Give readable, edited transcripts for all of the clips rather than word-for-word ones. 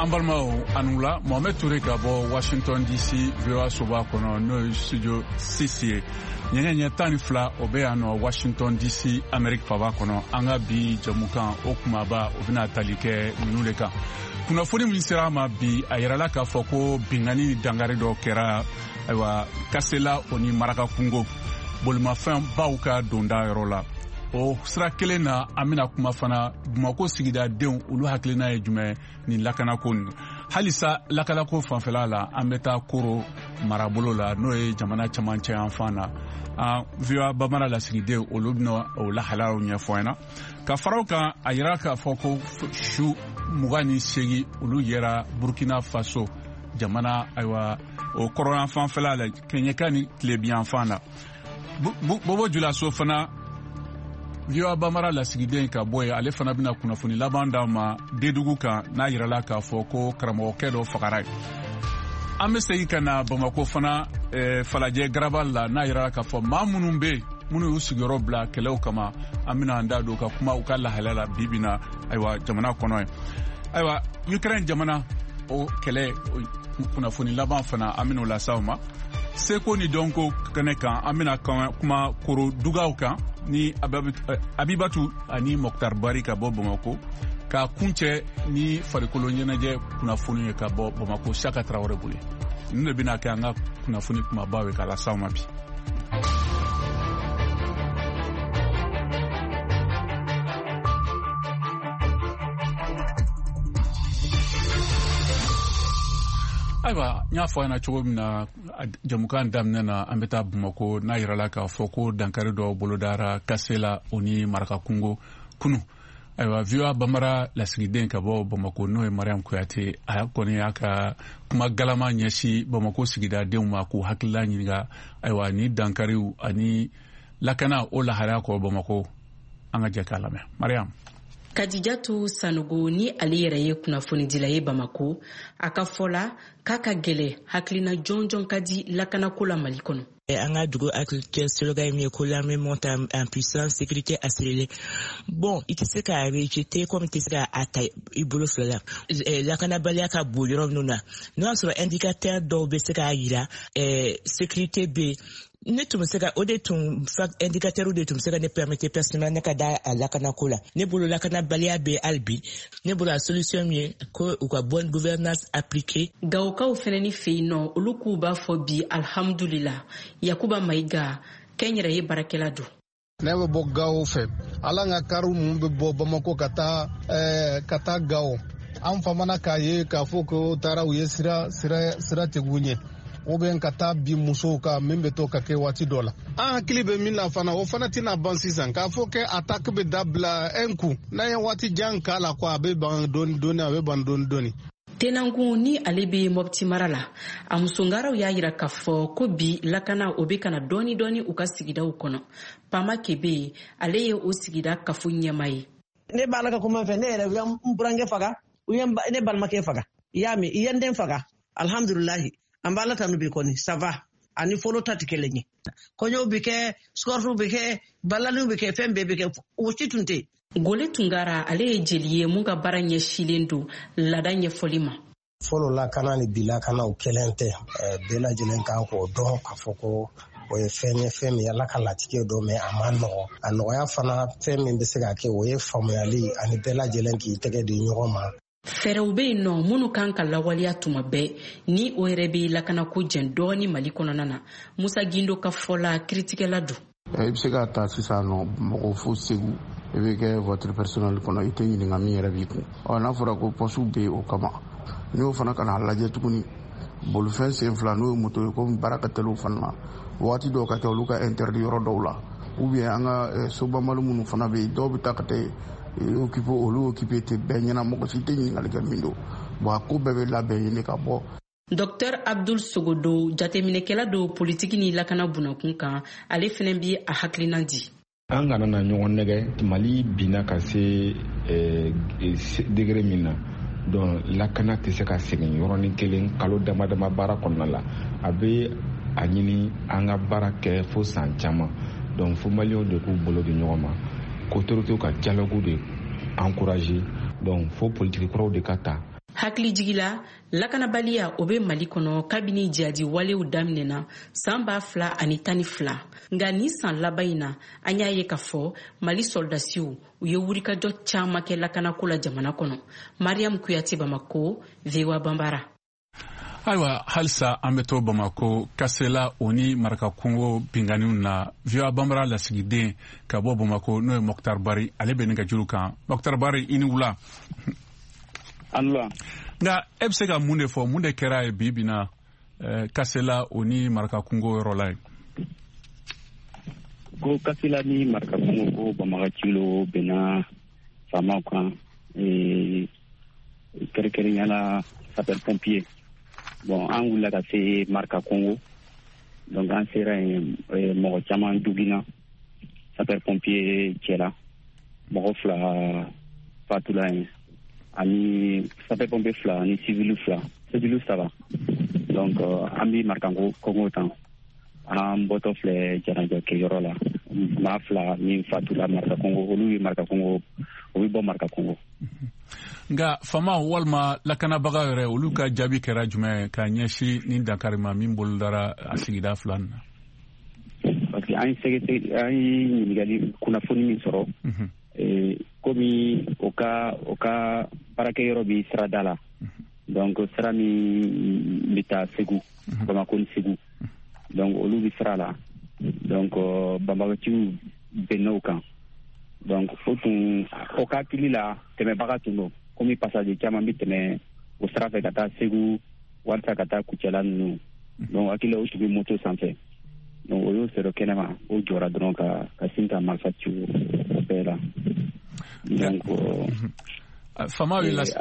Ambalmao Anoula, Mohamed Touré Kabo, Washington DC, VOA Soba Kono, no studio CCA. Nyenye tani fla obeano Washington DC, Amerique Fava Kono, Anga bi Jamukan, Okumaba, Obina Talike, Nuleka. Kuna funi mlisirama bi ayirala ka foko bingani dangarido kera aywa kasela oni maraka kungo. Bolma fin bauka donda yorola. O sira kelen na amina kuma fana Bamako sigida denw olu hakilina ye jumɛn ni lakana ko nin halisa lakana ko fanfɛla la an bɛ taa koro marabolo la n'o ye jamana camancɛ yan fan na VOA bamara lasigiden olu bɛna o lahalaw ɲɛfɔ an na ka faraw kan a yira k'a fɔ ko su 28 olu yera Burkina Faso jamana ayiwa o kɔrɔyan fanfɛla la Keɲeka ni Tilebiyan fan na Bobo Julaso fana VOA bamara lasigiden ka bɔ ye ale fana bɛna kunnafoni laban d'a ma Dedugu kan n'a yirala k'a fɔ ko karamɔgɔkɛ dɔ fagara ye an bɛ segin ka na Bamako fana Falajɛ Garabali la n'a yirala k'a fɔ maa minnu bɛ yen minnu y'u sigiyɔrɔ bila kɛlɛw kama an bɛna an da don ka kuma u ka lahalaya la bi na ayiwa jamana kɔnɔ ye ayiwa Ukraine jamana o kɛlɛ kunnafoni laban fana an bɛna o las'aw ma Seko ni Donko kɛnɛ kan an bɛna kuma koro dugaw kan ni Abibatu ani Mokhtar Bari ka bɔ Bamako ka kuncɛ ni farikolo ɲɛnajɛ kunnafoni ye ka bɔ Bamako Saka Traoré bolo ninnu de bɛna kɛ an ka kunnafoni kumabaw ye k'a las'aw ma bi. Ayiwa n y'a fɔ a ɲɛna cogo min na jamukan daminɛ na an bɛ taa Bamako n'a yirala k'a fɔ ko dankari dɔ bolodara Kasela o ni Maraka Kungo kunu ayiwa VOA bamara lasigiden ka bɔ Bamako n'o ye Mariam Kuyate a kɔni y'a ka kuma galama ɲɛsi Bamako sigida denw ma k'u hakilila ɲininka ayiwa ni dankariw ani lakana o lahalaya kɔ Bamako an ka jɛ k'a lamɛn Mariam. Kadijatu Sanogo ni ale yɛrɛ ye kunnafonidila ye Bamako a ka fɔla k'a ka gɛlɛ hakilina jɔnjɔn ka di lakanako la Mali kɔnɔ. An ka dugu hakilitɛ slogan ye min ye ko l'armée monte en puissance sécurité assurée. Bon, i tɛ se k'a rejeter comme i tɛ se k'a ta i bolo fila la. Lakanabaliya ka bon yɔrɔ minnu na n'o y'a sɔrɔ indicateur dɔw bɛ se k'a jira sécurité bɛ ne tun bɛ se ka o de tun indicateur de tun bɛ se ka ne permettre personnellement ne ka da a lakanako la ne bolo lakanabaliya bɛ hali bi ne bolo a solution min ye ko u ka bonne gouvernance appliquée. Gawokaw fɛnɛ ni fɛ yen nɔ olu k'u b'a fɔ bi alhamdulillah Yakuba Mayiga kɛnyɛrɛ ye barakɛla don. Ne bɛ bɔ Gawo fɛ ala ka kariw minnu bɛ bɔ Bamako ka taa Gawo an famana k'a ye k'a fɔ ko taara u ye sira tigiw ɲɛ ou bien ka taa bi musow ka min bɛ to ka kɛ waati dɔ la an hakili bɛ min na fana o fana tɛna ban sisan k'a fɔ kɛ attaque bɛ dabila un coup n'an ye waati jan k'a la quoi a bɛ ban dɔɔni a bɛ ban dɔɔni. Tenangu ni ale bɛ Mopti mara la a musongaraw y'a yira k'a fɔ ko bi lakana o bɛ kana dɔɔni u ka sigidaw kɔnɔ Pama Kebe ale ye o sigida kafo ɲɛma ye. Ne b'a la ka kuma fɛ ne yɛrɛ n burankɛ faga u ye ne balimakɛ faga i y'a mɛn i ye n den faga alhamdulilahi an b'a la tanu bi kɔni ça va ani fɔlɔ ta tɛ kelen ye kɔɲɔw bɛ kɛ sukɔrɔw bɛ kɛ balaliw bɛ kɛ fɛn bɛɛ bɛ kɛ o si tun tɛ. Gole Tungara ale ye jeli ye mun ka baara ɲɛsilen don laada ɲɛfɔli ma. Fɔlɔ lakana ni bi lakanaw kelen tɛ bɛɛ lajɛlen kan k'o dɔn k'a fɔ ko o ye fɛn ye fɛn min Ala ka latigɛ dɔ mɛ a ma nɔgɔ a nɔgɔya fana fɛn min bɛ se ka kɛ o ye faamuyali ani bɛɛ lajɛlen k'i tɛgɛ di ɲɔgɔn ma. Fɛrɛw bɛ yen nɔ minnu kan ka lawaleya tuma bɛɛ ni o yɛrɛ bɛ lakanako jɛn dɔɔni Mali kɔnɔna na Musa Gindo ka fɔla kiritigɛla don. I bɛ se ka taa sisan nɔ mɔgɔ fo Segu i bɛ kɛ voiture personnelle kɔnɔ i tɛ ɲininka min yɛrɛ b'i kun n'a fɔra ko poste bɛ yen o kama n'i y'o fana ka na lajɛ tuguni bolifɛn sen fila n'o ye moto ye komi baara ka teli o fana na waati dɔw ka kɛ olu ka interdit yɔrɔ dɔw la ou bien an ka sobamali minnu fana bɛ yen dɔw bɛ taa ka taa olu occupé tɛ bɛɛ ɲɛna mɔgɔ si tɛ ɲininkali kɛ min don bon a ko bɛɛ bɛ labɛn ɲini ka bɔ. Dr Abdul Sogodo jateminɛkɛla don politiki ni lakana bunakun kan ale fana bɛ a hakilina di. An kana na ɲɔgɔn nɛgɛ Mali binna ka se degré min na donc lakana tɛ se ka segin yɔrɔnin kelen kalo dama baara kɔnɔna la a bɛ a ɲini an ka baara kɛ fo san caman donc fo maliyɛnw de k'u bolo di ɲɔgɔn ma autorités ka dialogue de encourager donc fo politique kuraw de ka ta hakili jigila lakanabaliya o be Mali kɔnɔ kabini jadi walew daminɛna san 2012 nga ni san laban in na an y'a ye k'a fɔ Mali soldasiw u ye wulikajɔ caaman kɛ lakanako la jamana kɔnɔ. Mariam Kuyate, Bamako, VOA Bambara. Ayiwa, halisa an bɛ to Bamako Kasela o ni Maraka Kongo binganiw na VOA Bambara lasigiden ka bɔ Bamako n'o ye Mokhtar Bari ale bɛ nɛgɛjuru kan. Mokhtar Bari, i ni wula. Allah. Nga e bɛ se ka mun de fɔ, mun de kɛra ye bi bina Kasela o ni Maraka Kongo yɔrɔ la ye? Ko Kasela ni Maraka Kongo ko Bamakacilo bena famaw kan kɛrɛnkɛrɛnyala sapeur pompier. Bon, an wulila ka se Maraka Kongo, donc an sera mɔgɔ caman dugina sapeur pompier cɛla, mɔgɔ 2 fatula yen, ani sapeur pompier 2 ani civil 3 donc an bi Maraka Kongo tan an bɔtɔ filɛ janajɔ kɛ yɔrɔ la, maa 2 min fatula Maraka Kongo, olu ye Maraka Kongo, o bi bɔ Maraka Kongo. Nga fama walma lakanabaga yɛrɛ olu ka jaabi kɛra jumɛn ka ɲɛsi ni Dakar ma min bolodara a sigida 2 na? Parce que an ye ɲininkali kunnafoni min sɔrɔ komi o ka baarakɛyɔrɔ bi sirada la, donc sira min bɛ taa Segu, Bamako ni Segu, donc olu bi sira la, donc banbagaciw bɛnn'o kan, donc o ka hakili la tɛmɛbaga tun don komi passage caman bi tɛmɛ o sira fɛ ka taa Segu walisa ka taa Kucala ninnu, donc hakili la o tun bɛ moto sanfɛ, donc o y'o sɔrɔ kɛnɛma, o jɔra dɔrɔn ka sin ka marifa ci o bɛɛ la. Donc famaw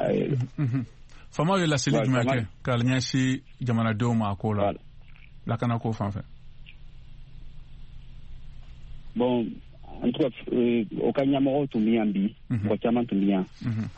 ye laseli jumɛn kɛ ka ɲɛsi jamanadenw ma a ko la lakanako fan fɛ? Bon, en tout cas o ka ɲɛmɔgɔw tun bɛ yan bi, mɔgɔ caman tun bɛ yan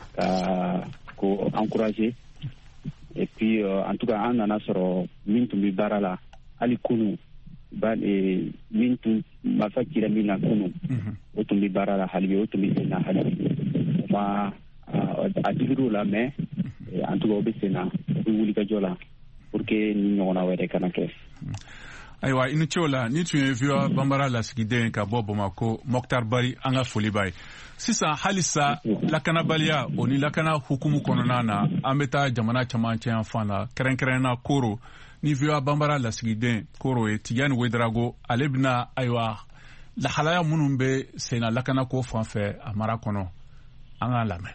ko encourager, et puis en tout cas an nana sɔrɔ min tun bɛ baara la hali kunu min tun marifa cira min na kunu o tun bɛ baara la hali bi, o tun bɛ sen na hali bi, o ma a digir'o la, mais en tout cas o bɛ sen na, o bɛ wulikajɔ la pour que ni ɲɔgɔnna wɛrɛ kana kɛ. Ayiwa, i ni ce o la, ni tun ye VOA Bambara lasigiden ka bɔ Bamako Mokhtar Bari, an ka foli b'a ye. Sisan halisa lakanabaliya o ni lakana hukumu kɔnɔna na an bɛ taa jamana camancɛ yan fan la, kɛrɛnkɛrɛnna Koro ni VOA Bambara lasigiden Koro ye Tijani Wederago, ale bɛna ayiwa lahalaya minnu bɛ sen na lakanako fan fɛ a mara kɔnɔ, an k'a lamɛn.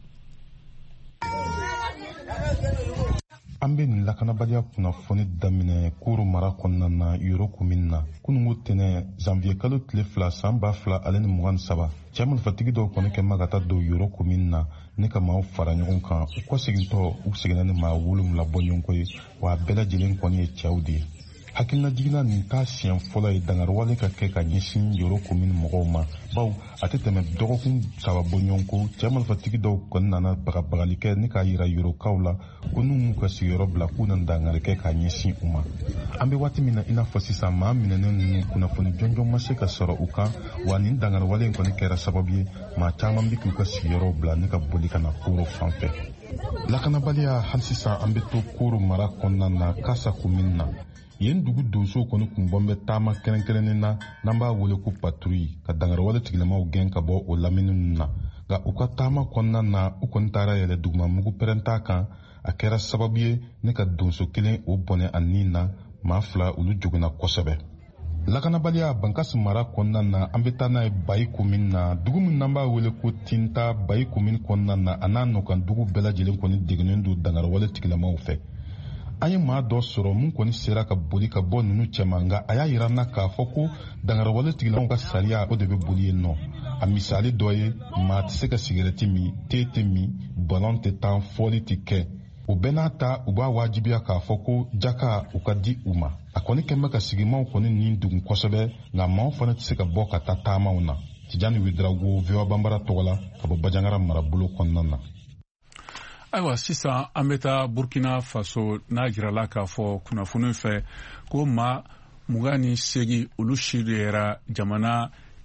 An bɛ nin lakanabaliya kunnafoni daminɛ Koro mara kɔnɔna na yɔrɔ komin na kunungo tɛnɛ janvier kalo tile 2 san 2023 cɛ marifatigi dɔw kɔni kɛ ma ka taa don yɔrɔ komin na ne ka maaw fara ɲɔgɔn kan u kɔ segintɔ u seginna ni maa 7 bɔ ɲɔgɔn kɔ ye, wa a bɛɛ lajɛlen kɔni ye cɛw de ye. Hakilina jiginna nin t'a siɲɛ fɔlɔ ye dangarwale ka kɛ ka ɲɛsin yɔrɔ komin mɔgɔw ma, baw a tɛ tɛmɛ dɔgɔkun 3 bɔ ɲɔgɔn ko cɛ marifatigi dɔw kɔni nana bagabagali kɛ ni k'a yira yɔrɔkaw la ko n'u m'u ka sigiyɔrɔ bila k'u na dangari kɛ ka ɲɛsin u ma. An bɛ waati min na i n'a fɔ sisan maa minɛnen ninnu kunnafoni jɔnjɔn ma se ka sɔrɔ u kan, wa nin dangarwale in kɔni kɛra sababu ye maa caman bɛ k'u ka sigiyɔrɔ bila ni ka boli ka na Koro fan fɛ. Lakanabaliya hali sisan an bɛ to Koro mara kɔnɔna na Kasa komin na. Yen dugu donsow kɔni kun bɔn bɛ taama kɛrɛnkɛrɛnnen na n'an b'a wele ko patrouille ka dangarwale tigilamaw gɛn ka bɔ o lamini ninnu na, nka u ka taama kɔnɔna na u kɔni taara yɛlɛ dugumamugu pɛrɛnta kan. A kɛra sababu ye ne ka donso kelen o bɔnɛ a nin na, maa 2 olu joginna kosɛbɛ. Lakanabaliya Bankasi mara kɔnɔna na an bɛ taa n'a ye Bayi komin na, dugu min n'an b'a wele ko Tinta. Bayi komin kɔnɔna na a n'a nɔkan dugu bɛɛ lajɛlen kɔni degunnen don dangarwale tigilamaw fɛ. An ye maa dɔ sɔrɔ mun kɔni sera ka boli ka bɔ ninnu cɛman, nka a y'a yira n na k'a fɔ ko dangarwale tigilamaw ka sariya o de bɛ boli yen nɔ. A misali dɔ ye maa tɛ se ka sigɛrɛti min, te tɛ min, ballon tɛ tan, fɔli tɛ kɛ. U bɛɛ n'a ta u b'a wajibiya k'a fɔ ko jaka u ka di u ma. A kɔni kɛn bɛ ka sigimaw kɔni nin dugun kosɛbɛ, nka maaw fana tɛ se ka bɔ ka taa taamaw na. Tijani Wederago, VOA Bambara tɔgɔ la ka bɔ Bajangara marabolo kɔnɔna na. Ayiwa, sisan an bɛ taa Burkina Faso n'a jirala k'a fɔ kunnafoni fɛ ko maa 28 olu siriyara jamana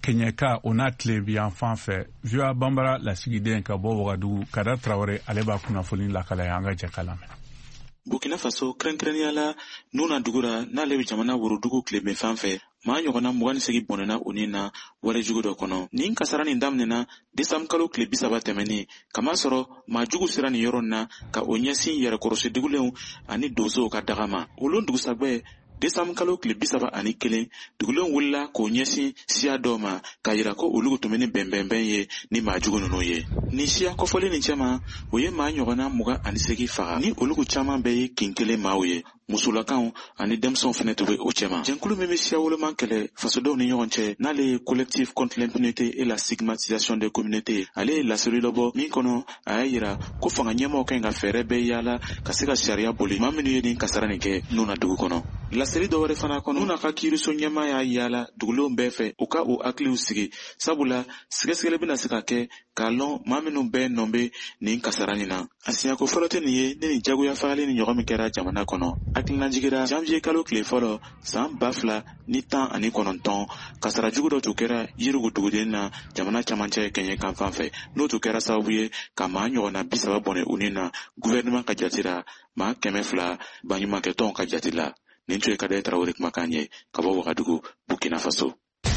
kenyeka o n'a tile bi yan fan fɛ VOA Bambara lasigiden ka bɔ Wagadugu Kada Traoré ale b'a kunnafoni lakala an ka jɛ ka lamɛn. Burkina Faso kɛrɛnkɛrɛnnenya la Nuna dugura n'ale bɛ jamana worodugu tileben fan fɛ maa ɲɔgɔnna 28 bɔnɛna o ni na wɛrɛ jugu dɔ kɔnɔ. Nin kasara nin daminɛna décembre kalo tile 30 tɛmɛnen kama sɔrɔ maa jugu sera nin yɔrɔ na ka o ɲɛsin yɛrɛkɔrɔsi dugulenw ani donsow ka daga ma. Olu dugusɛgbɛ décembre kalo tile 31 dugulenw wulila k'o ɲɛsin siya dɔw ma k'a yira ko olu tun bɛ ni bɛnbɛnbɛn ye ni maa jugu ninnu ye. Nin siya kɔfɔli nin cɛma o ye maa ɲɔgɔnna 28 faga ni olu caman bɛɛ ye kin kelen maaw ye. Musolakaw ani denmisɛnw fɛnɛ tun bɛ o cɛma. Jɛnkulu min bɛ siya woloman kɛlɛ fasodenw ni ɲɔgɔn cɛ n'ale ye collectif contre l'impunité et la stigmatisation des communautés ale ye laseli dɔ bɔ min kɔnɔ a y'a yira ko fanga ɲɛmaaw kan ka fɛɛrɛ bɛɛ yaala ka se ka sariya boli maa minnu ye nin kasara nin kɛ Nuna dugu kɔnɔ. Laseli dɔ wɛrɛ fana kɔnɔ Nuna ka kiiriso ɲɛmaa y'a yaala dugulenw bɛɛ fɛ u ka o hakiliw sigi sabula sɛgɛsɛgɛli bɛna se ka kɛ k'a lɔn maa minnu bɛɛ nɔ bɛ nin kasara nin na. A siɲako fɔlɔ tɛ nin ye ni nin jagoya fagali ni ɲɔgɔn min kɛra jamana kɔnɔ. Hakilina jigira janvier kalo tile fɔlɔ san 2019 kasara jugu dɔ tun kɛra Yirigu duguden na jamana camancɛ kɛɲɛ kan fan fɛ n'o tun kɛra sababu ye ka maa ɲɔgɔnna 30 bɔnɛ u ni na gouvernement ka jate la maa 200 baɲumankɛtɔnw ka jate la. Nin tun ye Kada Traoré kumakan ye ka bɔ Wagadugu Burkina Faso.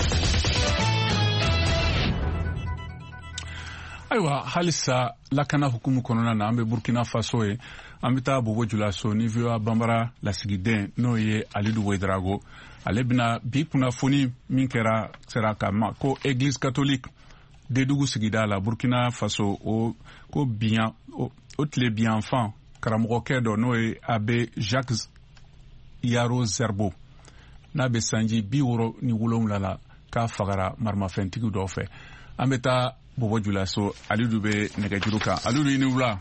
Ayiwa halisa lakana hukumu kɔnɔna na an bɛ Burkina Faso ye an bɛ taa Bobo Julaso ni VOA Bambara lasigiden n'o ye Alidu Ouedraogo ale bɛna bi kunnafoni min kɛra sera ka ma ko Église catholique Dedugu sigida la Burkina Faso o ko biyan o tile biyan fan karamɔgɔkɛ dɔ n'o ye Abbé Jacques Yaro Zerbo n'a bɛ sanji 67 la k'a fagara marimafɛntigi dɔw fɛ. An bɛ taa Bobo Julaso Alidu bɛ nɛgɛjuru kan. Alidu i ni wula.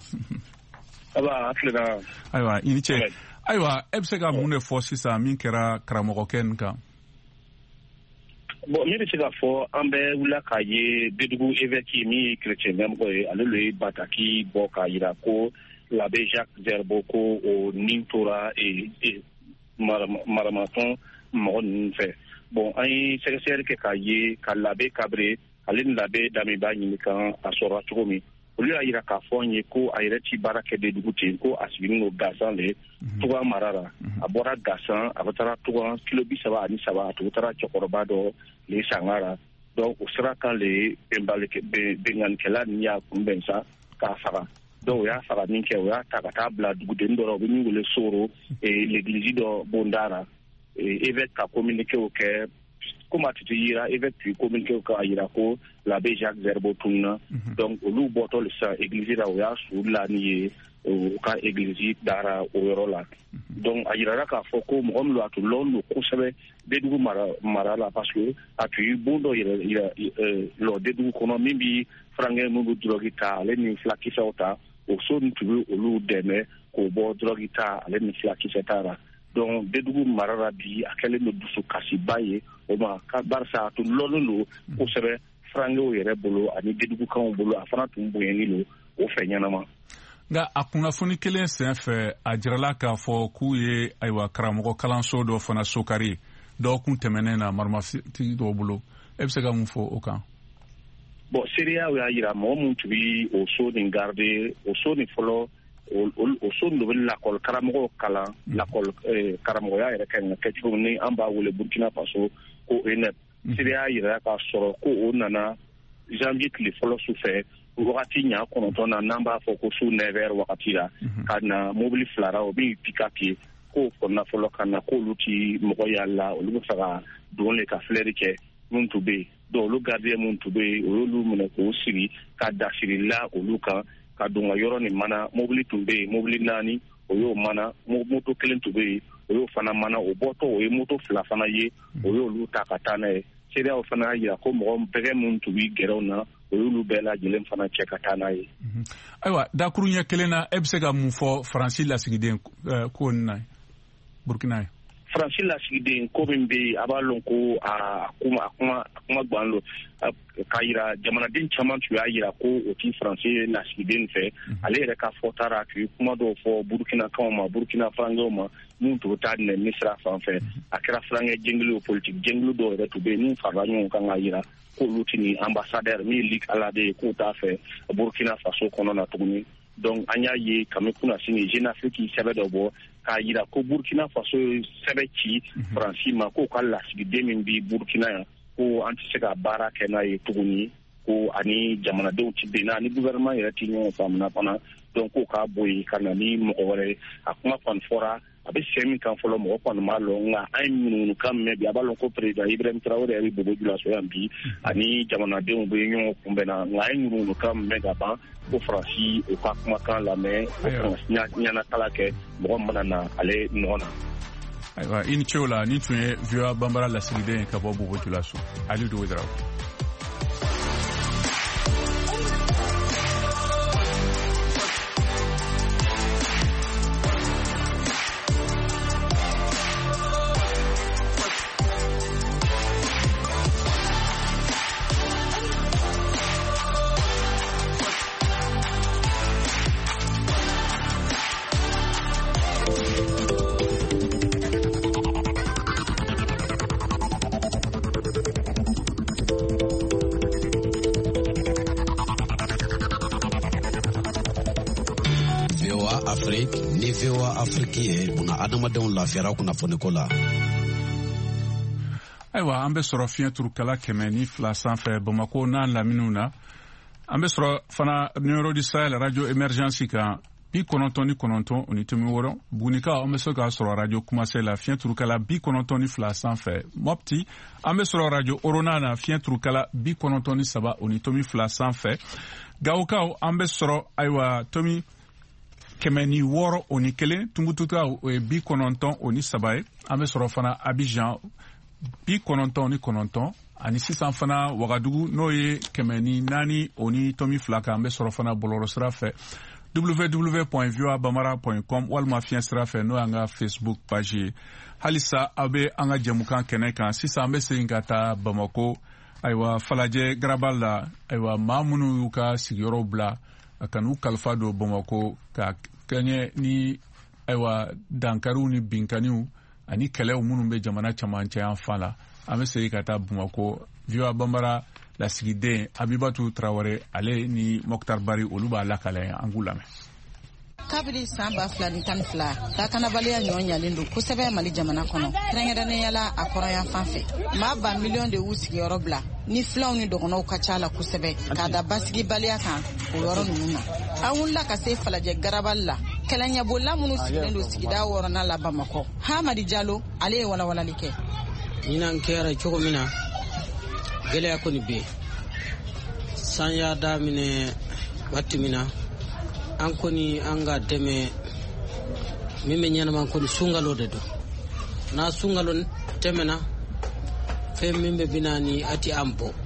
Ayiwa i ni ce. Ayiwa e bɛ se ka mun de fɔ sisan min kɛra karamɔgɔkɛ nin kan? Bon ne bɛ se ka fɔ an bɛ wula k'a ye Dedugu évêque min ye chrétien ɲɛmɔgɔ ye ale le ye bataki bɔ k'a jira ko l'abbé Jacques Zerbo ko o nin tora maramatɔn mɔgɔ ninnu fɛ. Bon an ye sɛgɛsɛgɛli kɛ k'a ye ka l'abbé Kabre ale ni l'abbé Dame b'a ɲini kan a sɔrɔ cogo min olu y'a yira k'a fɔ an ye ko a yɛrɛ ti baara kɛ Dedugu ten ko a sigilen don Gasan le Tougan mara la a bɔra Gasan a bɛ taara Tougan kilo 33 a tugu taara cɛkɔrɔba dɔ le Sangara donc o sira kan le benganikɛla ni y'a kunbɛn sa k'a faga donc o y'a faga min kɛ o y'a ta ka taa bila duguden dɔ la o bɛ min wele Soro l'église dɔ Bondara évêque ka communiqué o kɛ comme a titi yira évêque communiqué k'a yira ko l'abbé Jacques Zerbo tunna donc olu bɔtɔ le sa église la o y'a su la ni ye o ka église dara o yɔrɔ la donc a yirara k'a fɔ ko mɔgɔ min a tun lɔn don kosɛbɛ Dedugu mara la parce que a tun ye bon dɔ yɛrɛ lɔ Dedugu kɔnɔ min bi farankɛ min bɛ drogue ta ale ni filakisɛw ta o so nin tun bɛ olu dɛmɛ k'o bɔ drogue ta ale ni filakisɛ ta la donc Dedugu mara la bi a kɛlen don dusukasiba ye o ma barisa a tun lɔnnen don kosɛbɛ farankɛw yɛrɛ bolo ani Dedugukanw bolo a fana tun bonyɛni don o fɛ ɲɛnama. Nka a kunnafoni kelen sen fɛ a jirala k'a fɔ k'u ye ayiwa karamɔgɔ kalanso dɔ fana sokari dɔgɔkun tɛmɛnen na marimafɛntigi dɔw bolo e bɛ se ka mun fɔ o kan? Bon seereya y'a yira mɔgɔ min tun bɛ o so nin garder o so nin fɔlɔ o so nin de bɛ lakɔli karamɔgɔw kalan lakɔli karamɔgɔya yɛrɛ kan ka kɛ cogo min ni an b'a wele Burkina Faso ko ENEP seereya yira k'a sɔrɔ ko o nana janvier tile fɔlɔ su fɛ wagati ɲa 9 na n'an b'a fɔ ko su 9h wagati la ka na mobili 2 o bɛ pick-up ye k'o kɔnɔna fɔlɔ ka na k'olu ti mɔgɔ y'a la olu bɛ fɛ ka don le ka filɛri kɛ mun tun bɛ yen donc olu gardien mun tun bɛ yen o y'olu minɛ k'o sigi ka dasiri la olu kan ka don ka yɔrɔ nin mana mobili tun bɛ yen mobili 4 o y'o mana moto 1 tun bɛ yen o y'o fana mana o bɔtɔ o ye moto 2 fana ye o y'olu ta ka taa n'a ye seereyaw fana y'a yira ko mɔgɔ bɛgɛ mun tun bɛ gɛrɛw na o y'olu bɛɛ lajɛlen fana cɛ ka taa n'a ye. Ayiwa dakuru ɲɛ kelen na e bɛ se ka mun fɔ Faransi lasigiden ko nin na Burkina ye? Francis lasigiden ko min be abalon ko kuma gbanlo kayira jamanaden caman tu yira ko o ti Francis lasigiden fe ale yɛrɛ ka fɔtara tu kuma dɔw fɔ Burkina kan ma Burkina frango ma mun to ta ne misra fan fɛ a kɛra frange jenglu politique jenglu dɔw yɛrɛ tu be mun farala ɲɔgɔn kan ka yira ko lutini ambassadeur mi lik alade ko ta fɛ Burkina Faso kɔnɔ na tuguni donc an y'a ye kami kuna sini Jeune Afrique sɛbɛ dɔ bɔ k'a yira ko Burkina Faso sɛbɛ ci Faransi ma ko ka lasigiden min bi Burkina yan ko an tɛ se ka baara kɛ n'a ye tuguni ko ani jamanadenw ti bɛn n'a ni gouvernement yɛrɛ ti ɲɔgɔn faamuna fana donc ko k'a bɔ yen ka na ni mɔgɔ wɛrɛ a kuma kɔni fɔra a bɛ sɛ min kan fɔlɔ mɔgɔ kɔni m'a lɔn nka an ye ŋunuŋunukan mɛn bi a b'a lɔn ko président Ibrahim Traoré yɛrɛ bɛ Bobo-Dioulasso yan bi ani jamanadenw bɛ ɲɔgɔn kunbɛnna nka an ye ŋunuŋunukan mɛn ka ban ko Faransi u ka kumakan lamɛn ko Faransi ɲanakala kɛ mɔgɔ mana na ale nɔ na. Ayiwa i ni ce o la nin tun ye VOA Banbara lasigiden ka bɔ Bobo-Dioulasso Aliou Dogodaraw. ni VOA Afrique ye buna adamadenw lafiyara kunnafoni ko la. Ayiwa an bɛ sɔrɔ fiɲɛ turukala 102 sanfɛ Bamako n'a laminiw na. An bɛ sɔrɔ fana numéro du Sahel radio émergence kan 99 o ni temi wɔɔrɔ Bunika an bɛ se k'a sɔrɔ radio Kumase la fiɲɛ turukala 92 sanfɛ Mopti an bɛ sɔrɔ radio Orona na fiɲɛ turukala 93 o ni temi 2 sanfɛ Gawokaw an bɛ sɔrɔ ayiwa tomi 106 o ni 1 Tumbutuka o ye 93 o ni 3 ye an bɛ sɔrɔ fana Abidjan 99 ani sisan fana Wagadugu n'o ye 104 o ni tomi 2 kan an bɛ sɔrɔ fana bɔlɔlɔsira fɛ www.voabamara.com walima fiɲɛ sira fɛ n'o y'an ka Facebook page ye halisa aw bɛ an ka jɛmukan kɛnɛ kan sisan an bɛ segin ka taa Bamako ayiwa Falajɛ Garabali la ayiwa maa minnu y'u ka sigiyɔrɔw bila ka n'u kalifa don Bamako ka kɛɲɛ ni ayiwa dankariw ni binkaniw ani kɛlɛw minnu bɛ jamana camancɛ yan fan la an bɛ segin ka taa Bamako VOA Banbara lasigiden Abibatu Traoré ale ni Mokhtar Bari olu b'a lakale an k'u lamɛn. Kabiri san 2012 lakanabaliya ɲɔgɔn ɲalen don kosɛbɛ Mali jamana kɔnɔ kɛrɛnkɛrɛnnenya la a kɔrɔyan fan fɛ maa ba miliyɔn de y'u sigiyɔrɔ bila ni filaw ni dɔgɔnɔw ka ca la kosɛbɛ k'a da basigibaliya kan o yɔrɔ ninnu na an wulila ka se Falajɛ Garabali la kɛlɛɲɛbolila minnu sigilen don sigida 6nan la Bamakɔ Hamadi Jalo ale ye walawalali kɛ. Ɲinan kɛra cogo min na gɛlɛya kɔni bɛ yen san y'a daminɛ waati min na an kɔni an ka dɛmɛ min bɛ ɲɛnama kɔni sunkalo de don n'a sunkalo tɛmɛna fɛn min bɛ bina ni a ti an bɔ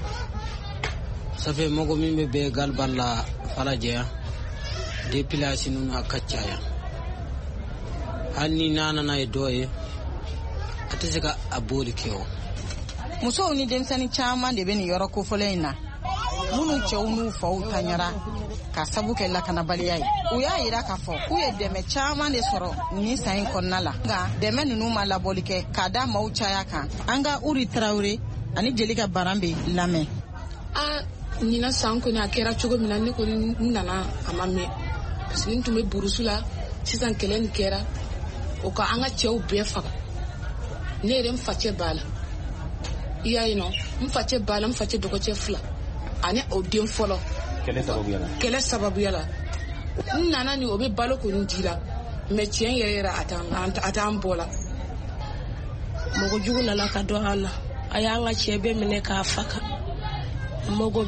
safe mɔgɔ min bɛ bɛɛ Galbali la Falajɛ yan depilasi ninnu a ka caya hali ni n'a nana ye dɔ ye a tɛ se ka a boli kɛ o. Musow ni denmisɛnnin caman de bɛ nin yɔrɔ kofɔlen in na minnu cɛw n'u faw tanyara ka sabu kɛ lakanabaliya ye u y'a yira k'a fɔ k'u ye dɛmɛ caman de sɔrɔ nin san in kɔnɔna la nka dɛmɛ ninnu ma labɔli kɛ k'a da maaw caya kan an ka Uri Traoré ani Jelika Baran bɛ lamɛn. Ɲinan san kɔni a kɛra cogo min na ne kɔni nana a ma mɛn parce que n tun bɛ burusu la sisan kɛlɛ nin kɛra o ka an ka cɛw bɛɛ faga ne yɛrɛ n facɛ b'a la i y'a ye nɔ n facɛ b'a la n facɛ dɔgɔcɛ 2 ani o den fɔlɔ kɛlɛ sababuya la n nana ni o bɛ balo kɔni dira mais tiɲɛ yɛrɛ a t'an bɔ la mɔgɔ jugu nana ka dɔn an na a y'an ka cɛ bɛɛ minɛ k'a faga mɔgɔ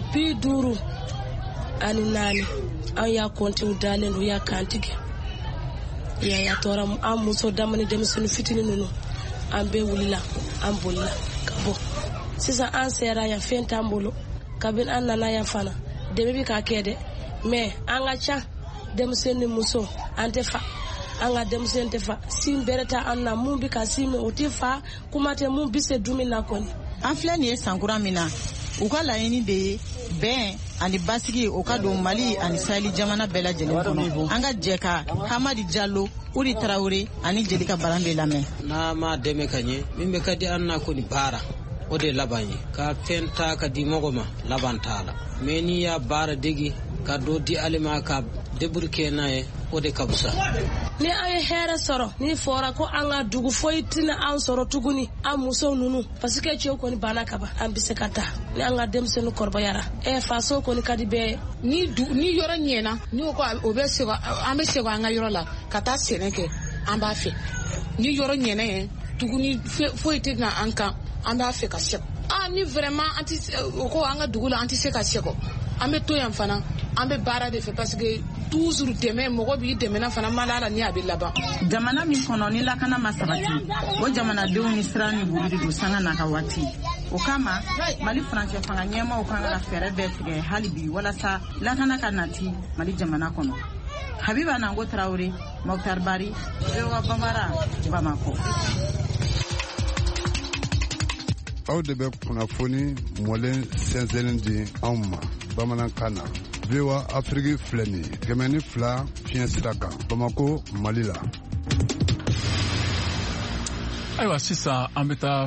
54 an y'a kɔntiw dalen don y'a kantigi y'a tɔɔrɔ an muso damani denmisɛnnin fitinin ninnu an bɛɛ wulila an bolila ka bɔ sisan an sera yan fɛn t'an bolo kabini an nana yan fana dɛmɛ bɛ ka kɛ dɛ mais an ka ca denmisɛnnin ni muso an tɛ fa an ka denmisɛn tɛ fa sin bɛrɛ tɛ an na mun bɛ ka sin min o tɛ fa kuma tɛ mun bɛ se dumuni na kɔni. An filɛ nin ye sankura min na u ka laɲini de ye bɛn ani basigi o ka don Mali ani Saheli jamana bɛɛ lajɛlen kɔnɔ. An ka jɛ ka Hamadi Jallo, Uri Tarawele ani Jelika Barambe lamɛn. N'a ma dɛmɛ ka ɲɛ min bɛ ka di an na kɔni baara o de laban ye ka fɛn ta ka di mɔgɔ ma laban t'a la mais n'i y'a baara degi ka dɔ di ale ma ka deburu kɛ n'a ye o de ka fisa. Ni an ye hɛrɛ sɔrɔ ni fɔra ko an ka dugu foyi tɛna an sɔrɔ tuguni an musow ninnu parce que cɛw kɔni banna ka ban an bɛ se ka taa ni an ka denmisɛnninw kɔrɔbayara faso kɔni ka di bɛɛ ni yɔrɔ ɲɛna ni o ko o bɛ se an bɛ se an ka yɔrɔ la ka taa sɛnɛ kɛ an b'a fɛ ni yɔrɔ ɲɛna ye tuguni foyi tɛna an kan an b'a fɛ ka sɛgɛn ni vraiment an tɛ o ko an ka dugu la an tɛ se ka sɛgɛn an bɛ to yan fana an bɛ baara de fɛ parce que toujours dɛmɛ mɔgɔ b'i dɛmɛna fana mala la ni a bɛ laban. Jamana min kɔnɔ ni lakana ma sabati o jamanadenw ni sira ni buru de don sanga n'a ka waati o kama Mali furancɛ fanga ɲɛmaaw kan ka fɛɛrɛ bɛɛ tigɛ hali bi walasa lakana ka nati Mali jamana kɔnɔ. Habiba Nango Traoré, Mokhtar Bari, VOA Bambara, Bamako. Aw de bɛ kunnafoni mɔlen sɛnsɛnlen di anw ma bamanankan na. VOA Afrique filɛ nin ye 102 fiɲɛ sira kan Bamako, Mali la. Ayiwa sisan an bɛ taa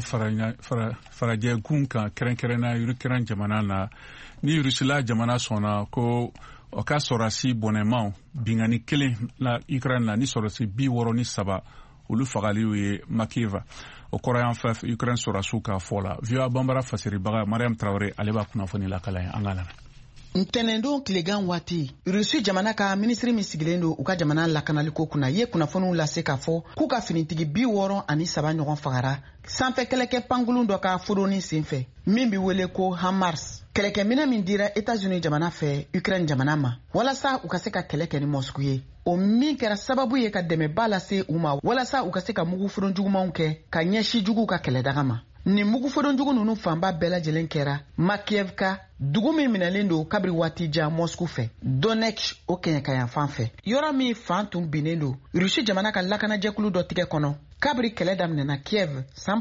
farajɛkun kan kɛrɛnkɛrɛnna Ukraine jamana na ni Rusila jamana sɔnna ko o ka sɔrɔdasi bɔnɛmaw bingani kelen na Ukraine na ni sɔrɔdasi 63 olu fagaliw ye Makiiva o kɔrɔ yan fɛ Ukraine sɔrɔdasiw ka fɔ la VOA Bambara fasiribaga Mariam Traoré ale b'a kunnafoni lakala ye an ka lamɛn. Ntɛnɛndon tilegan waati Rusi jamana ka minisiri min sigilen don u ka jamana lakanaliko kunna ye kunnafoniw lase k'a fɔ k'u ka finitigi 63 ɲɔgɔn fagara sanfɛ kɛlɛkɛ pangolon dɔ ka fodoni senfɛ min bɛ wele ko HIMARS. Kɛlɛkɛminɛ min dira États-Unis jamana fɛ Ukraine jamana ma walasa u ka se ka kɛlɛ kɛ ni Moscou ye. O min kɛra sababu ye ka dɛmɛba lase u ma walasa u ka se ka mugufodon jugumanw kɛ ka ɲɛsi jugu ka kɛlɛdaga ma. Ni mugufodon jugu ninnu fanba bɛɛ lajɛlen kɛra Makiivka, dugu min minɛlen don kabiri waati jan Moscou fɛ, Donetsk o kɛɲɛkayan fan fɛ. Yɔrɔ min fan tun binnen don Rusi jamana ka lakanajɛkulu dɔ tigɛ kɔnɔ kabiri kɛlɛ daminɛna Kiev san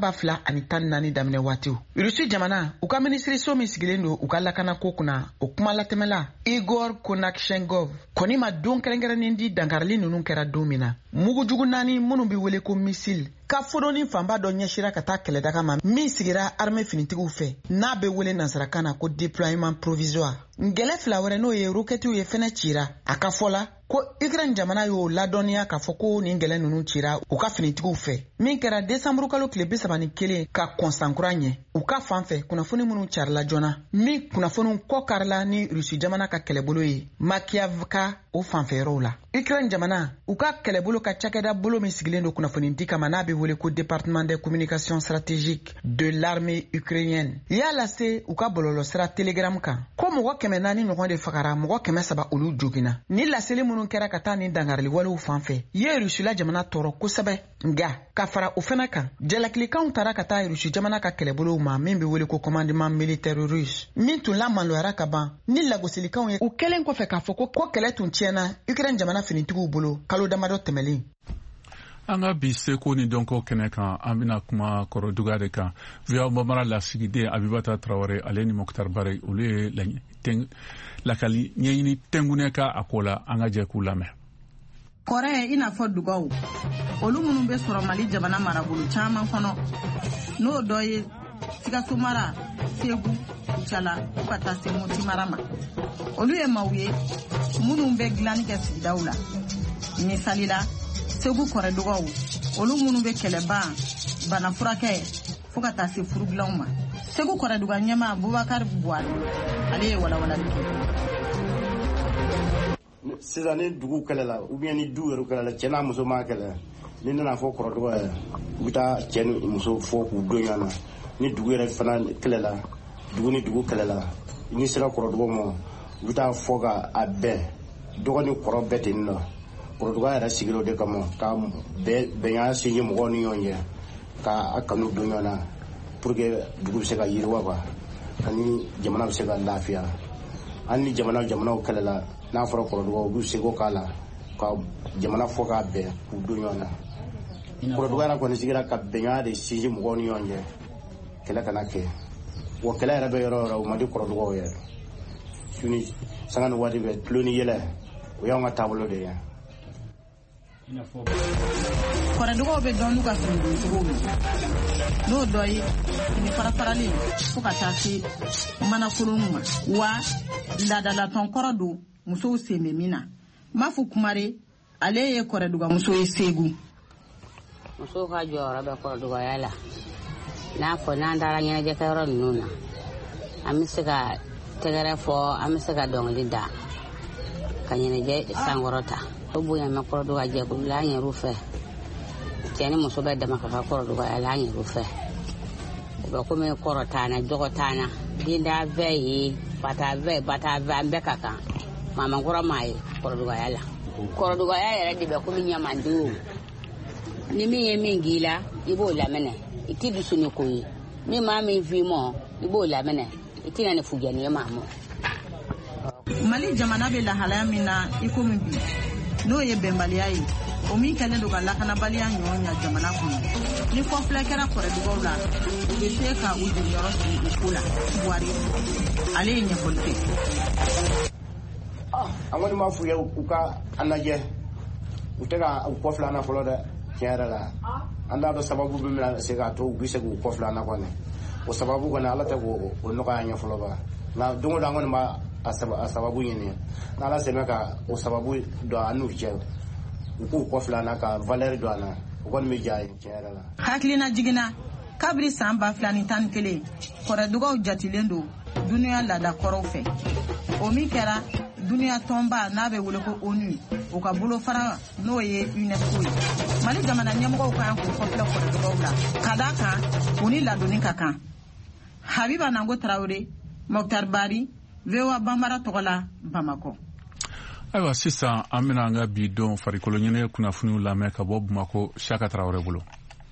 2014 daminɛ waatiw. Rusi jamana u ka minisiriso min sigilen don u ka lakanako kunna o kuma latɛmɛla Igor Konashenkov kɔni ma don kɛrɛnkɛrɛnnen di dankarili ninnu kɛra don min na. Mugujugu 4 minnu bɛ wele ko missile ka fodoni fanba dɔ ɲɛsira ka taa kɛlɛdaga ma min sigira armée finitigiw fɛ n'a bɛ wele nansarakan na ko déploiement provisoire. Ngɛlɛ fila wɛrɛ n'o ye rokɛtiw ye fɛnɛ cira a ka fɔ la ko Ukraine jamana y'o ladɔnniya k'a fɔ ko nin ngɛlɛ ninnu cira u ka finitigiw fɛ min kɛra décembre kalo tile 31 ka kɔnsankura ɲɛ u ka fan fɛ kunnafoni minnu carila joona min kunnafoniw kɔ karila ni Rusi jamana ka kɛlɛbolo ye Makiivka o fanfɛ yɔrɔw la. Ukraine jamana u ka kɛlɛbolo ka cakɛda bolo min sigilen don kunnafoni di kama n'a bɛ wele ko département des communications stratégiques de l'armée ukrainienne y'a lase u ka bɔlɔlɔ sira telegram kan ko mɔgɔ 400 ɲɔgɔn de fagara mɔgɔ 300 olu jogina ni laseli minnu kɛra ka taa ni dangarili walew fan fɛ ye Rusila jamana tɔɔrɔ kosɛbɛ nga ka fara o fana kan jalakilikanw taara ka taa Rusi jamana ka kɛlɛbolow ma min bɛ wele ko commandement militaire russe min tun lamaloyara ka ban ni lagosilikanw ye u kɛlen kɔfɛ k'a fɔ ko kɛlɛ tun tiɲɛna Ukraine jamana finitigiw bolo kalo damadɔ tɛmɛlen. An ka bi seko ni dɔnko kɛnɛ kan an bɛna kuma kɔrɔduga de kan VOA Bambara lasigiden Abibata Traoré ale ni Mokhtar Bari olu ye lakali ɲɛɲini tɛngunɛ ka a ko la an ka jɛ k'u lamɛn. Kɔrɛ i n'a fɔ dugaw olu minnu bɛ sɔrɔ Mali jamana marabolo caman kɔnɔ n'o dɔ ye Sikaso mara, Segu, Kucala fo ka taa se Moti mara ma olu ye maaw ye minnu bɛ dilanni kɛ sigidaw la misali la Segu kɔrɛdɔgɔw olu minnu bɛ kɛlɛban bana furakɛ fo ka taa se furubilanw ma Segu kɔrɛdɔgɔ ɲɛma Bubakar Buwari ale ye walawalali kɛ. Sisan ni dugu kɛlɛla ou bien ni du yɛrɛ kɛlɛla cɛ n'a muso ma kɛlɛ ni nana fɔ kɔrɔdɔgɔ ye u bɛ taa cɛ ni muso fɔ k'u don ɲɔgɔn na ni dugu yɛrɛ fana kɛlɛla dugu ni dugu kɛlɛla ni sera kɔrɔdɔgɔ ma u bɛ taa fɔ ka a bɛɛ dɔgɔ ni kɔrɔ bɛɛ ten nɔ kɔrɔdɔgɔ yɛrɛ sigila o de kama ka bɛnya sinji mɔgɔw ni ɲɔgɔn cɛ ka kanu don ɲɔgɔn na pour que dugu bɛ se ka yiriwa quoi ani jamana bɛ se ka lafiya hali ni jamanaw kɛlɛla n'a fɔra kɔrɔdɔgɔ u b'u seko k'a la ka jamana fo ka bɛn k'u don ɲɔgɔn na kɔrɔdugaya kɔni sigira ka bɛnya de sinsin mɔgɔw ni ɲɔgɔn cɛ kɛlɛ kana kɛ wa kɛlɛ yɛrɛ bɛ yɔrɔ o yɔrɔ o man di kɔrɔdugaw ye suni sanga ni waati bɛ tulo ni yɛlɛ o y'anw ka taabolo de ye kɔrɔdugaw bɛ dɔn n'u ka fini cogo min n'o dɔ ye fini farafaralen fo ka taa se manakolon ma wa laadalatɔn kɔrɔ don musow sen bɛ min na Mafu Kumare ale ye kɔrɔdugamuso ye Segu musow ka jɔyɔrɔ bɛ kɔrɔdugaya la n'a fɔ n'an taara ɲɛnajɛkɛyɔrɔ ninnu na an bɛ se ka tɛgɛrɛ fɔ an bɛ se ka dɔnkili da ka ɲɛnajɛ sankɔrɔta o bonyamɛ kɔrɔdugajɛkulu la an yɛrɛw fɛ cɛ ni muso bɛ dama ka ka kɔrɔdugaya la an yɛrɛw fɛ o bɛ komi kɔrɔ t'an na jɔgɔ t'an na dinda vɛ ye bata vɛ an bɛɛ ka kan mamakɔrɔ maa ye kɔrɔdugaya la kɔrɔdugaya yɛrɛ de bɛ komi ɲamandenw ni min ye min k'i la i b'o lamɛnɛ i ti dusu ni ko ye min maa min f'i ma i b'o lamɛnɛ i tina ni fujani ye maa ma Mali jamana bɛ lahalaya min na i komi bi n'o ye bɛnbaliya ye o min kɛlen don ka lakanabaliya ɲɔgɔn ɲa jamana kɔnɔ ni kɔfilɛ kɛra kɔrɔdugaw la u bɛ se ka u joliyɔrɔ sigi u ko la Buhari ale ye ɲɛfɔli kɛ an kɔni b'a f'u ye u ka an lajɛ u tɛ ka u kɔfilɛ an na fɔlɔ dɛ tiɲɛ yɛrɛ la an t'a dɔn sababu bɛ mina se k'a to u bɛ se k'u kɔfilɛ an na kɔni o sababu kɔni ala tɛ k'o nɔgɔya ɲɛ fɔlɔ ba nka don o don an kɔni b'a a sababu ɲini n'ala sɛmɛ ka o sababu don an n'u cɛ u k'u kɔfilɛ an na ka valeur don an na o kɔni bɛ diya ye tiɲɛ yɛrɛ la hakilina jiginna kabiri san 2011 kɔrɔdugaw jatilen don duniya laada kɔrɔw fɛ o min kɛra duniya tɔnba n'a bɛ wele ko ONU o ka bolofara n'o ye UNESCO ye Mali jamana ɲɛmɔgɔw kan k'u kɔfilɛ kɔrɔdugaw la ka d'a kan u ni ladonni ka kan Habiba Nango Traoré Mokhtar Bari VOA Bambara tɔgɔ la Bamakɔ ayiwa sisan an bɛna an ka bi don farikolo ɲɛnɛ kunnafoniw lamɛn ka bɔ Bamakɔ Saka Traoré bolo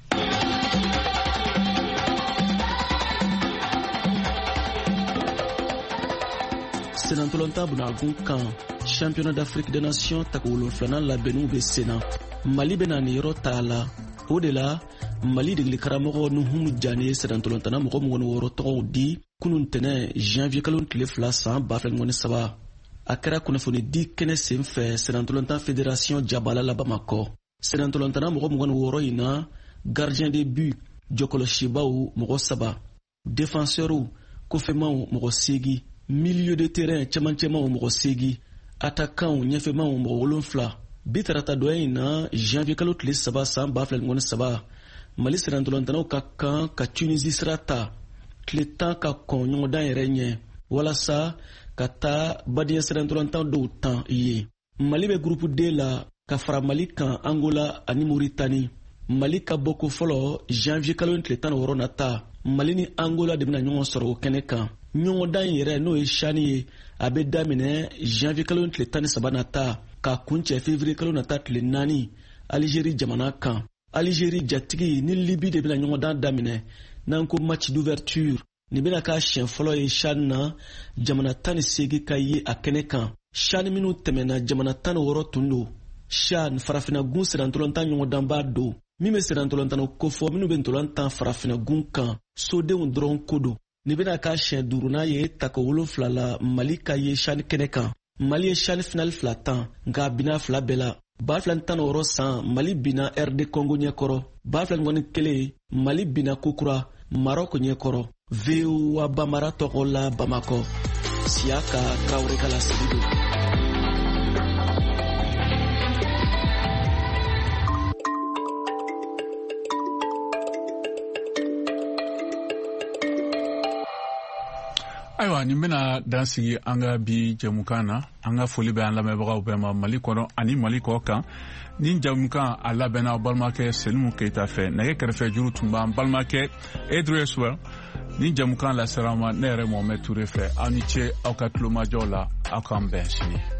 Senantolonta bunagun kan championnat d'Afrique des Nations takolo filanan labɛnniw bɛ senna Mali bɛna ni yɔrɔ ta la o de la Mali degeli karamɔgɔ Nuhum Jane senantolontana mɔgɔ 26 tɔgɔw di kunun tɛnɛ janvier kalo tile 2 san 2013 a kɛra kunnafoni di kɛnɛ sen fɛ senantolonta fédération Jabala la Bamakɔ senantolontana mɔgɔ 26 in na gardien de but jɔkɔlɔsibaw mɔgɔ 3 défenseurs kofɛmaw mɔgɔ 8 milieu de terrain cɛmancɛmaw mɔgɔ 8 attaquants ɲɛfɛmaw mɔgɔ 7 bi tarata dɔ in na janvier kalo tile 3 san 2013 Mali senantolantanaw ka kan ka Tunisie sira ta tile 10 ka kɔn ɲɔgɔndan yɛrɛ ɲɛ walasa ka taa badiyɛ senantolantan dɔw tan ye Mali bɛ groupe D la ka fara Mali kan Angola ani Mauritanie Mali ka bɔ ko fɔlɔ janvier kalo tile 16 nata Mali ni Angola de bɛna ɲɔgɔn sɔrɔ o kɛnɛ kan ɲɔgɔndan yɛrɛ n'o ye CHAN ye a bɛ daminɛ janvier kalo tile 13 nata ka kuncɛ février kalo nata tile 4 Algérie jamana kan Algérie jatigi ni Libye de bɛna ɲɔgɔndan daminɛ n'an ko match d'ouverture ni bɛna ka siɲɛ fɔlɔ ye CHAN na jamana 18 ka ye a kɛnɛ kan CHAN minnu tɛmɛna jamana 16 tun don CHAN farafinagun senantolontan ɲɔgɔndanba don min bɛ senantolontan kofɔ minnu bɛ ntolantan farafinagun kan sodenw dɔrɔn ko don ni bɛna ka siɲɛ 5 ye tako 7 la Mali ka ye CHAN kɛnɛ kan Mali ye CHAN final 2 tan nka a bina 2 bɛɛ la 2016 san Mali bina RD Congo ɲɛkɔrɔ 2021 Mali bina Kokura Maroc ɲɛkɔrɔ VOA Bambara tɔgɔ la Bamakɔ Siaka Traoré ka laseli don ayiwa nin bɛna dan sigi an ka bi jɛmukan na an ka foli bɛ an lamɛnbagaw bɛɛ ma Mali kɔnɔ ani Mali kɔ kan nin jɛmukan a labɛnna balimakɛ Selimu Keyita fɛ nɛgɛ kɛrɛfɛ juru tun b'an balimakɛ Edouard Suwel nin jɛmukan lasera ma ne yɛrɛ Mohamed Touré fɛ aw ni ce aw ka tulomajɔw la aw k'an bɛn sini